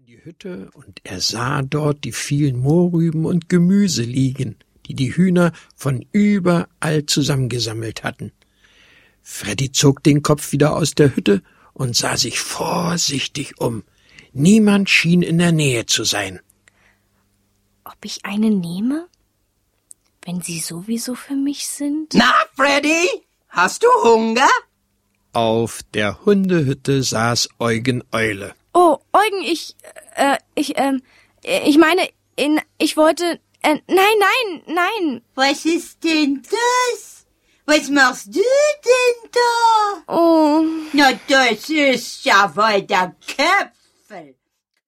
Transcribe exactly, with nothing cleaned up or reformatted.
die Hütte, und er sah dort die vielen Mohrrüben und Gemüse liegen, die die Hühner von überall zusammengesammelt hatten. Freddy zog den Kopf wieder aus der Hütte und sah sich vorsichtig um. Niemand schien in der Nähe zu sein. Ob ich eine nehme? Wenn sie sowieso für mich sind? Na, Freddy, hast du Hunger? Auf der Hundehütte saß Eugen Eule. Oh, Eugen, ich, äh, ich, ähm, ich meine, in, ich wollte, äh, nein, nein, nein. Was ist denn das? Was machst du denn da? Oh. Na, das ist ja wohl der Köpfel.